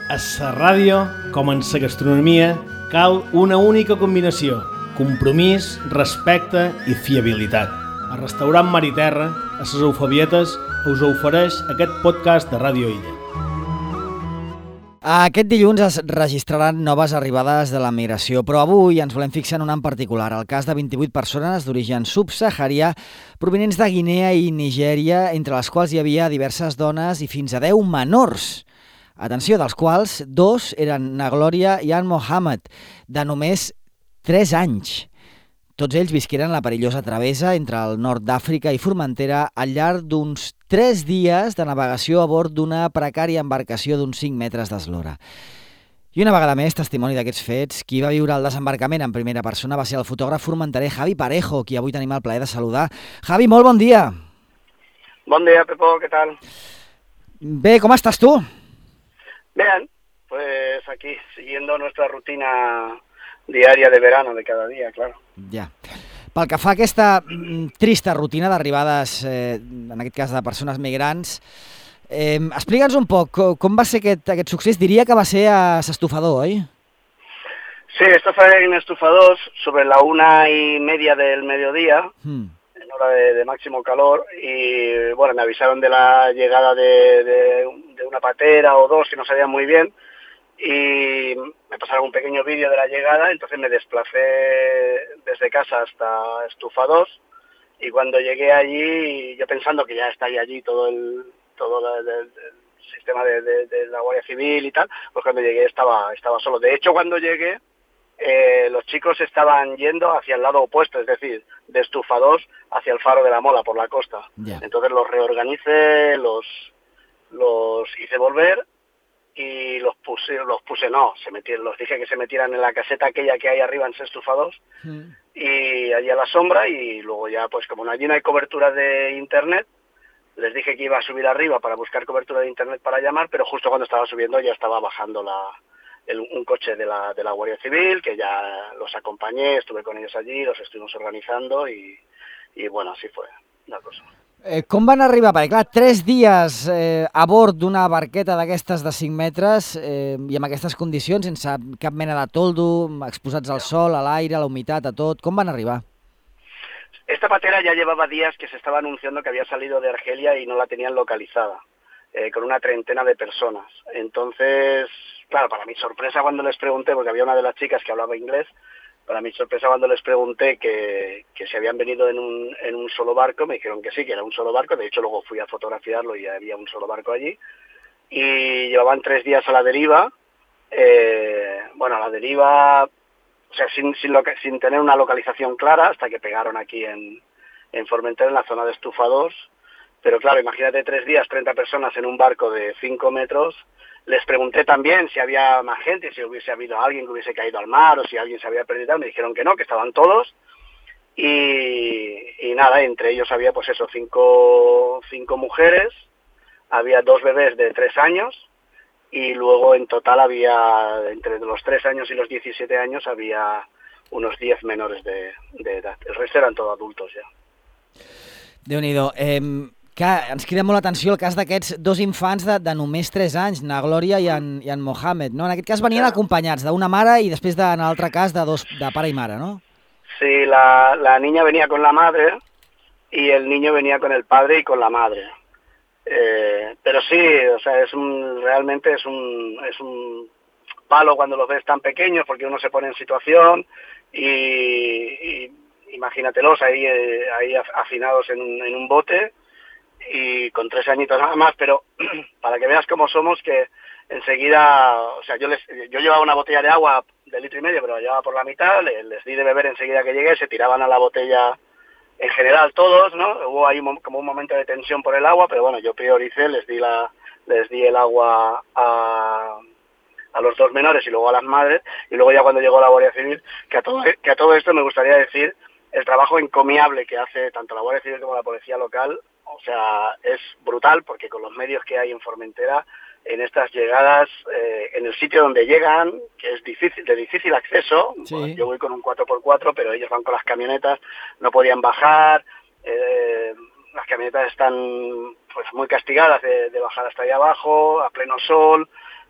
A la ràdio, com en la gastronomia, cal una única combinació: compromís, respecte i fiabilitat. El restaurant Mar i Terra, a les Eufabietes, us ofereix aquest podcast de Ràdio Illa. Aquest dilluns es registraran noves arribades de la migració, però avui ens volem fixar en una en particular, el cas de 28 persones d'origen subsaharià provinents de Guinea i Nigèria, entre les quals hi havia diverses dones i fins a 10 menors. Atenció, dels quals 2 eren na Glòria i en Mohamed, de només 3 anys. Tots ells visqueren la perillosa travessa entre el nord d'Àfrica i Formentera al llarg d'uns 3 dies de navegació a bord d'una precària embarcació d'uns 5 metres d'eslora. I una vegada més, testimoni d'aquests fets, qui va viure el desembarcament en primera persona va ser el fotògraf formenterer Javi Parejo, qui avui tenim el plaer de saludar. Javi, molt bon dia. Bon dia, Pepo, ¿qué tal? Bé, com estàs tu? Bien, pues aquí, siguiendo nuestra rutina diaria de verano de cada día, claro. Ja. Pel que fa a aquesta trista rutina d'arribades, en aquest cas de persones migrants, explica'ns un poc com va ser aquest succés. Diria que va ser a s'Estufador, oi? Sí, esto fue en Estufadors sobre la 1:30 del mediodía, en hora de máximo calor, y bueno, me avisaron de la llegada de una patera o dos que no sabían muy bien, y me pasaron un pequeño vídeo de la llegada. Entonces me desplacé desde casa hasta Estufadors, y cuando llegué allí, yo pensando que ya estaría allí todo el sistema de la Guardia Civil y tal, pues cuando llegué estaba solo. De hecho, cuando llegué, los chicos estaban yendo hacia el lado opuesto, es decir, de Estufadors hacia el Faro de la Mola, por la costa. Yeah. Entonces los reorganicé, los hice volver y los dije que se metieran en la caseta aquella que hay arriba en Estufadors, y allí a la sombra, y luego ya, pues como allí no hay cobertura de internet, les dije que iba a subir arriba para buscar cobertura de internet para llamar, pero justo cuando estaba subiendo ya estaba bajando un coche de la Guardia Civil, que ya los acompañé, estuve con ellos allí, los estuvimos organizando y bueno, así fue la cosa. Com van arribar? Perquè, clar, 3 dies a bord d'una barqueta d'aquestes de 5 metres i amb aquestes condicions, sense cap mena de toldo, exposats al sol, a l'aire, a la humitat, a tot. Com van arribar? Esta patera ya llevaba días que se estaba anunciando que había salido de Argelia y no la tenían localizada, con una 30 de personas. Entonces, claro, para mi sorpresa cuando les pregunté, porque había una de las chicas que hablaba inglés, para mi sorpresa cuando les pregunté que si habían venido en un solo barco, me dijeron que sí, que era un solo barco. De hecho, luego fui a fotografiarlo y había un solo barco allí. Y llevaban 3 días a la deriva. A la deriva, o sea, sin tener una localización clara, hasta que pegaron aquí en Formentera, en la zona de Estufadors. Pero claro, imagínate 3 días, 30 personas en un barco de 5 metros. Les pregunté también si había más gente, si hubiese habido alguien que hubiese caído al mar o si alguien se había perdido. Me dijeron que no, que estaban todos. Y nada, entre ellos había pues eso, 5 mujeres, había 2 bebés de 3 años, y luego en total había, entre los 3 años y los 17 años, había unos 10 menores de edad. El resto eran todos adultos ja. Déu-n'hi-do. Clar, ens crida molt l'atenció el cas d'aquests 2 infants de només 3 anys, na Glòria i en Mohamed, no? En aquest cas venien acompanyats d'una mare i després, en l'altre cas, de pare i mare, no? Sí, la niña venía con la madre y el niño venía con el padre y con la madre. Pero sí, o sea, realmente es un palo cuando los ves tan pequeños, porque uno se pone en situación y imagínatelos ahí hacinados en un bote, y con 3 añitos nada más, pero para que veas cómo somos, que enseguida, o sea, yo llevaba una botella de agua de 1,5 litros, pero la llevaba por la mitad, les di de beber enseguida que llegué, se tiraban a la botella en general todos, ¿no? Hubo ahí como un momento de tensión por el agua, pero bueno, yo prioricé, les di el agua a los 2 menores y luego a las madres, y luego ya cuando llegó la Guardia Civil, que a todo esto me gustaría decir el trabajo encomiable que hace tanto la Guardia Civil como la Policía Local. O sea, es brutal, porque con los medios que hay en Formentera, en estas llegadas, en el sitio donde llegan, que es de difícil acceso, sí. Bueno, yo voy con un 4x4, pero ellos van con las camionetas, no podían bajar, las camionetas están pues muy castigadas de bajar hasta allá abajo, a pleno sol,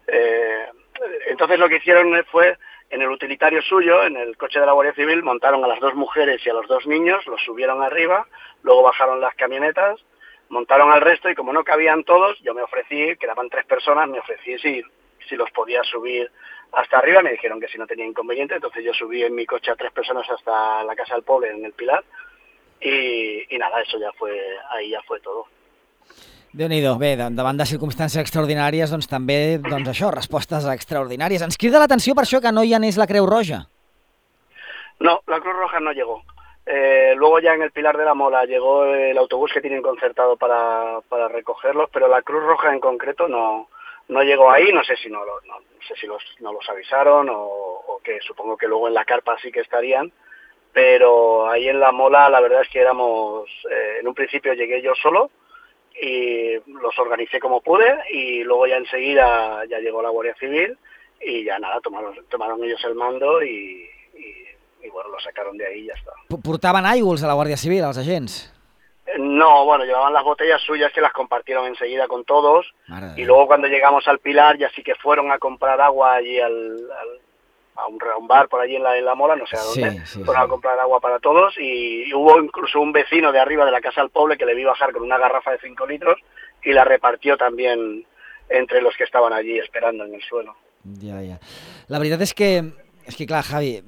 Entonces lo que hicieron fue, en el utilitario suyo, en el coche de la Guardia Civil, montaron a las 2 mujeres y a los 2 niños, los subieron arriba, luego bajaron las camionetas, montaron al resto y como no cabían todos, yo me ofrecí, quedaban 3 personas, me ofrecí si los podía subir hasta arriba, me dijeron que si no tenía inconveniente, entonces yo subí en mi coche a 3 personas hasta la Casa del Poble en el Pilar y nada, ahí ya fue todo. Déu-n'hi-do. Bé, davant de circumstàncies extraordinàries, doncs també, això, respostes extraordinàries. Ens crida l'atenció per això que no hi anés la Creu Roja. No, la Cruz Roja no llegó. Luego ya en el Pilar de la Mola llegó el autobús que tienen concertado para recogerlos, pero la Cruz Roja en concreto no llegó ahí. No sé si no los avisaron o que supongo que luego en la carpa sí que estarían, pero ahí en la Mola la verdad es que éramos, en un principio llegué yo solo y los organicé como pude y luego ya enseguida ya llegó la Guardia Civil y ya nada, tomaron ellos el mando y bueno, lo sacaron de ahí y ya está. Portaven aigües a la Guàrdia Civil, als agents? No, bueno, llevaban las botellas suyas que las compartieron enseguida con todos y luego cuando llegamos al Pilar ya sí que fueron a comprar agua allí a un bar por allí en la Mola, no sé a dónde, fueron a comprar agua para todos y hubo incluso un vecino de arriba de la Casa del Poble que le vi bajar con una garrafa de 5 litros y la repartió también entre los que estaban allí esperando en el suelo. Ja. La veritat és que clar, Javi,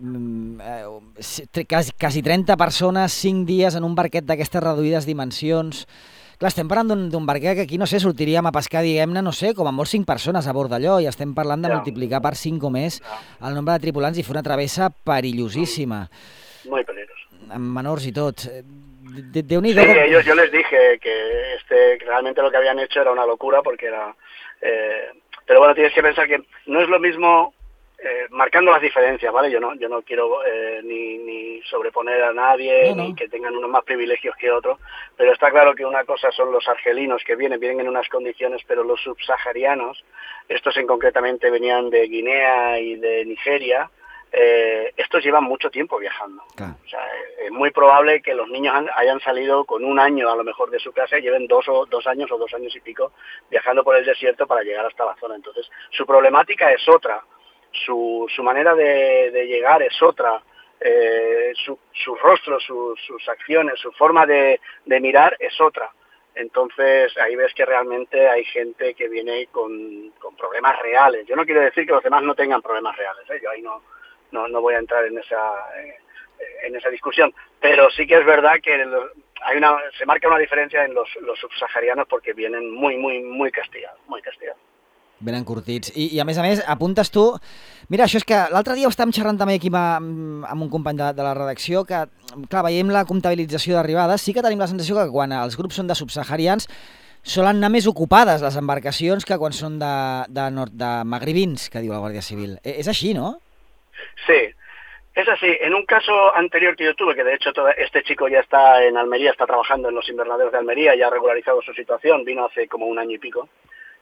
quasi 30 persones, 5 dies en un barquet d'aquestes reduïdes dimensions. Clar, estem parlant d'un barquet que aquí, no sé, sortiríem a pescar, diguem-ne, no sé, com a molt 5 persones a bord d'allò, i estem parlant de multiplicar per 5 o més el nombre de tripulants i fer una travessa perillosíssima. Muy peligroso. Amb menors i tot. Déu-n'hi-do. Sí, yo les dije que realmente lo que habían hecho era una locura porque era... pero bueno, tienes que pensar que no es lo mismo... marcando las diferencias, ¿vale? Yo no quiero ni sobreponer a nadie, ni que tengan unos más privilegios que otros, pero está claro que una cosa son los argelinos que vienen en unas condiciones, pero los subsaharianos, estos concretamente venían de Guinea y de Nigeria, estos llevan mucho tiempo viajando. Claro. O sea, es muy probable que los niños hayan salido con 1 año a lo mejor de su casa y lleven 2 años o 2 años y pico viajando por el desierto para llegar hasta la zona. Entonces, su problemática es otra. Su manera de llegar es otra, su rostro, sus acciones, su forma de mirar es otra. Entonces ahí ves que realmente hay gente que viene con problemas reales. Yo no quiero decir que los demás no tengan problemas reales, yo ahí no voy a entrar en esa discusión, pero sí que es verdad que se marca una diferencia en los subsaharianos porque vienen muy castigados, muy castigados. Ben encurtits. I a més, apuntes tu... Mira, això és que l'altre dia ho estàvem xerrant també aquí amb un company de la redacció, que, clar, veiem la comptabilització d'arribades, sí que tenim la sensació que quan els grups són de subsaharians solen anar més ocupades les embarcacions que quan són de magribins, que diu la Guàrdia Civil. És així, ¿no? Sí. Es así, en un caso anterior que yo tuve, que de hecho este chico ya está en Almería, está trabajando en los invernaderos de Almería, ya ha regularizado su situación, vino hace como 1 año y pico.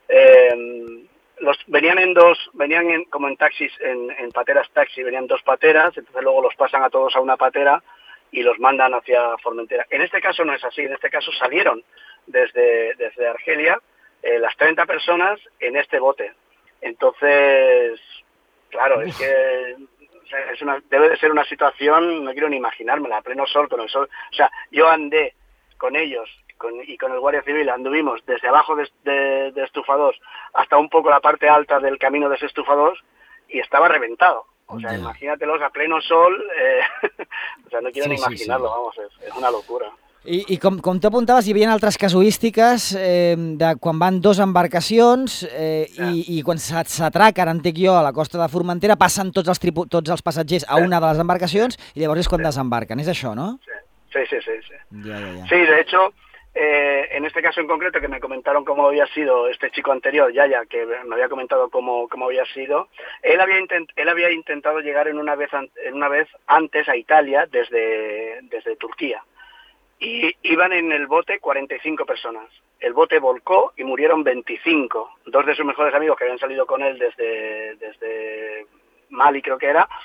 Venían como en taxis, en pateras taxi, venían 2 pateras, entonces luego los pasan a todos a una patera y los mandan hacia Formentera. En este caso no es así, en este caso salieron desde Argelia las 30 personas en este bote. Entonces, claro, es que debe de ser una situación, no quiero ni imaginármela, a pleno sol, con el sol. O sea, yo andé con ellos y con el Guardia Civil, anduvimos desde abajo de Estufa 2 hasta un poco la parte alta del camino de ese Estufa 2 y estaba reventado. O sea, imagínatelos a pleno sol, o sea, no quiero ni imaginarlo, vamos, es una locura. I com tu apuntaves, hi havia altres casuístiques de quan van 2 embarcacions i quan s'atraquen, entenc jo, a la costa de Formentera, passen tots els passatgers a una de les embarcacions i llavors és quan desembarquen. És això, no? Sí. Ya. Sí, de hecho, en este caso en concreto, que me comentaron cómo había sido este chico anterior, Yaya, que me había comentado cómo había sido, él había intentado llegar en una vez antes a Italia desde Turquía. Y iban en el bote 45 personas. El bote volcó y murieron 25. 2 de sus mejores amigos que habían salido con él desde Mali, creo que era,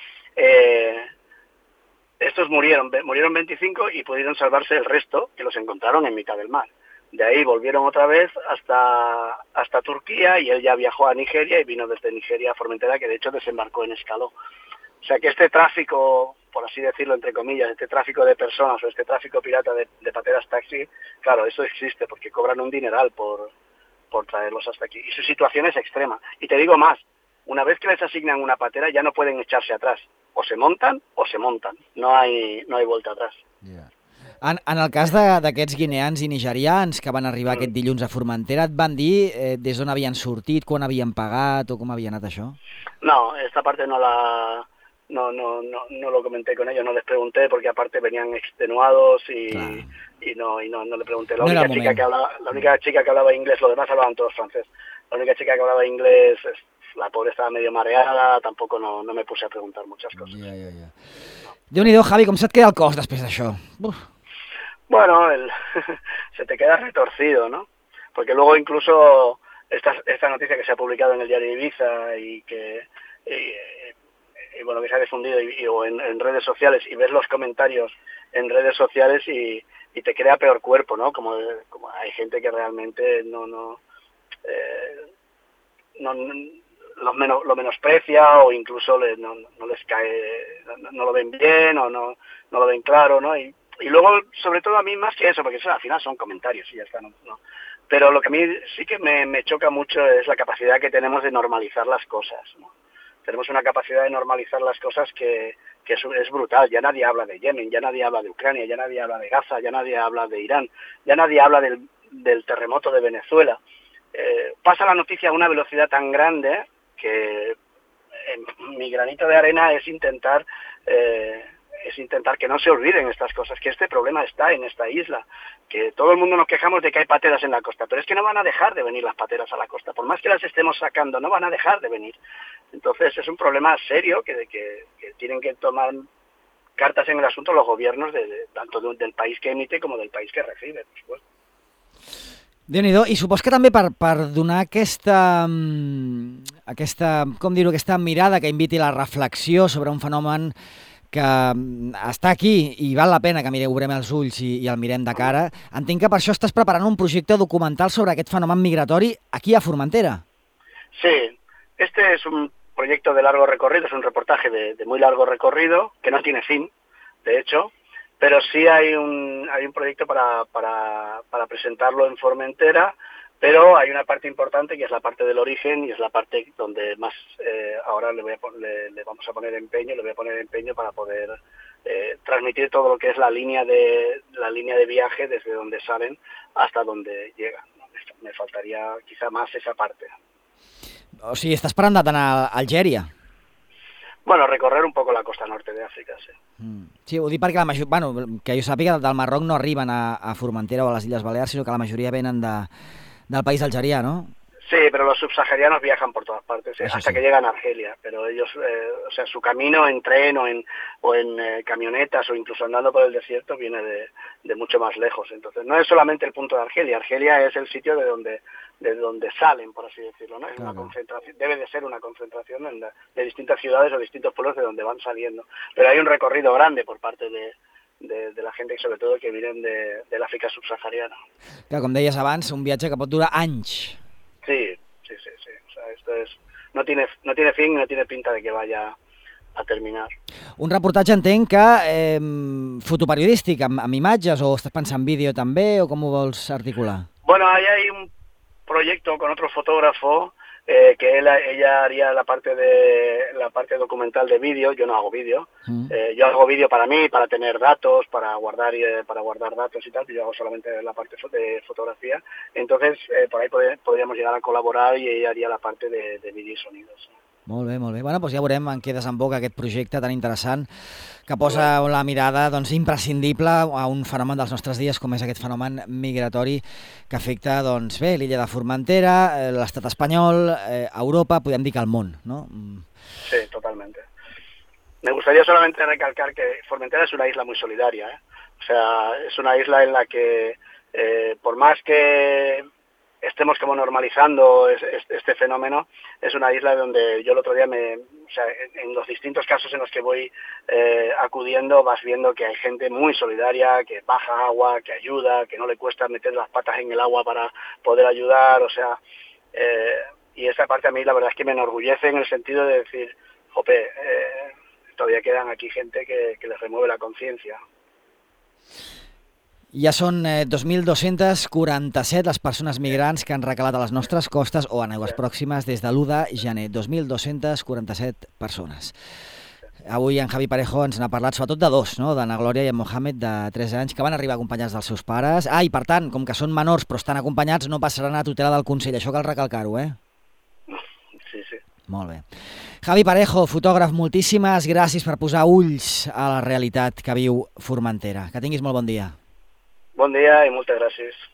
estos murieron 25 y pudieron salvarse el resto, que los encontraron en mitad del mar. De ahí volvieron otra vez hasta Turquía y él ya viajó a Nigeria y vino desde Nigeria a Formentera, que de hecho desembarcó en Escaló. O sea que este tráfico, por así decirlo, entre comillas, este tráfico de personas o este tráfico pirata de pateras taxi, claro, eso existe porque cobran un dineral por traerlos hasta aquí. Y su situación es extrema. Y te digo más, una vez que les asignan una patera ya no pueden echarse atrás. O se montan o se montan. No hay vuelta atrás. Yeah. En el cas d'aquests guineans i nigerians que van arribar aquest dilluns a Formentera, et van dir des d'on havien sortit, quan havien pagat o com havia anat això? No, esta parte no lo comenté con ellos, no les pregunté porque aparte venían extenuados y no le pregunté. La única chica que hablaba inglés, los demás hablaban todos francés. La única chica que hablaba inglés, la pobre estaba medio mareada, tampoco no me puse a preguntar muchas cosas. Ja. Déu-n'hi-do, Javi, com se't queda el cos després d'això? Bueno, se te queda retorcido, ¿no? Porque luego incluso esta noticia que se ha publicado en el diario Ibiza y que bueno, que se ha difundido o en redes sociales y ves los comentarios en redes sociales y te crea peor cuerpo, ¿no? Como hay gente que realmente lo menosprecia o incluso no les cae, no lo ven bien o no lo ven claro, ¿no? Y luego, sobre todo a mí más que eso, porque eso al final son comentarios y ya está, ¿no? Pero lo que a mí sí que me choca mucho es la capacidad que tenemos de normalizar las cosas, ¿no? Tenemos una capacidad de normalizar las cosas que es brutal. Ya nadie habla de Yemen, ya nadie habla de Ucrania, ya nadie habla de Gaza, ya nadie habla de Irán, ya nadie habla del terremoto de Venezuela. Pasa la noticia a una velocidad tan grande que mi granito de arena es intentar que no se olviden estas cosas, que este problema está en esta isla, que todo el mundo nos quejamos de que hay pateras en la costa, pero es que no van a dejar de venir las pateras a la costa, por más que las estemos sacando, no van a dejar de venir. Entonces es un problema serio que tienen que tomar cartas en el asunto los gobiernos tanto del país que emite como del país que recibe, por supuesto. Déu-n'hi-do, i supos que també per donar aquesta mirada que inviti a la reflexió sobre un fenomen que està aquí i val la pena que obrem els ulls i el mirem de cara, entenc que per això estàs preparant un projecte documental sobre aquest fenomen migratori aquí a Formentera. Sí, este es un proyecto de largo recorrido, es un reportaje de muy largo recorrido, que no tiene fin, de hecho, pero sí hay un proyecto para presentarlo en Formentera, pero hay una parte importante que es la parte del origen y es la parte donde más ahora le vamos a poner empeño, para poder transmitir todo lo que es la línea de viaje desde donde salen hasta donde llegan. Me faltaría quizá más esa parte. O sigui, estàs parlant d'anar a Algèria? Bueno, recorrer un poco la costa norte de África, sí. Sí, ho dic perquè que jo sàpiga, del Marroc no arriben a Formentera o a les Illes Balears, sinó que la majoria venen del país algerià, ¿no? Sí, pero los subsaharianos viajan por todas partes, hasta que llegan a Argelia, pero ellos, su camino en tren o en camionetas o incluso andando por el desierto viene de mucho más lejos. Entonces, no es solamente el punto de Argelia, Argelia es el sitio de donde salen, por así decirlo, ¿no? Es una concentración, debe de ser una concentración de distintas ciudades o distintos pueblos de donde van saliendo. Pero hay un recorrido grande por parte de la gente, sobre todo que vienen del África subsahariana. Clar, com deies abans, un viatge que pot durar anys. Sí. O sea, esto no tiene fin, no tiene pinta de que vaya a terminar. Un reportatge, entenc que fotoperiodístic, amb imatges, o estàs pensant vídeo també, o com ho vols articular? Bueno, ahí hay un proyecto con otro fotógrafo que ella haría la parte documental de vídeo. Yo no hago vídeo. Yo hago vídeo para mí, para tener datos, para guardar datos y tal. Yo hago solamente la parte de fotografía. Entonces, por ahí podríamos llegar a colaborar y ella haría la parte de vídeo y sonidos. Molt bé. Bueno, doncs ja veurem en què desemboca aquest projecte tan interessant que posa la mirada imprescindible a un fenomen dels nostres dies com és aquest fenomen migratori que afecta l'illa de Formentera, l'estat espanyol, Europa, podem dir que el món, ¿no? Sí, totalmente. Me gustaría solamente recalcar que Formentera es una isla muy solidaria, ¿eh? O sea, es una isla en la que por más que estemos como normalizando este fenómeno. Es una isla donde yo el otro día en los distintos casos en los que voy acudiendo, vas viendo que hay gente muy solidaria, que baja agua, que ayuda, que no le cuesta meter las patas en el agua para poder ayudar, y esa parte a mí la verdad es que me enorgullece en el sentido de decir, jope, todavía quedan aquí gente que les remueve la conciencia. Ja són 2.247 les persones migrants que han recalat a les nostres costes o en aigües pròximes des de l'1 de gener. 2.247 persones. Avui en Javi Parejo ens n'ha parlat sobretot de dos, no? d'Anna Glòria i en Mohamed, de 3 anys, que van arribar acompanyats dels seus pares. I per tant, com que són menors però estan acompanyats, no passaran a tutela del Consell. Això cal recalcar-ho, Sí. Molt bé. Javi Parejo, fotògraf, moltíssimes gràcies per posar ulls a la realitat que viu Formentera. Que tinguis molt bon dia. Bon dia i moltes gràcies.